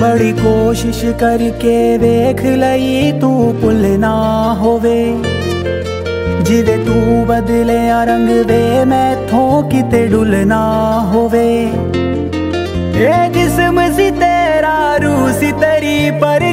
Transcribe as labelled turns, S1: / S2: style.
S1: बड़ी कोशिश करके वेख लई तू पुल ना होवे, जिवे तू बदले रंग वे मैथों किते डुल ना होवे। ए जिस्म सी तेरा रूह सी तेरी पर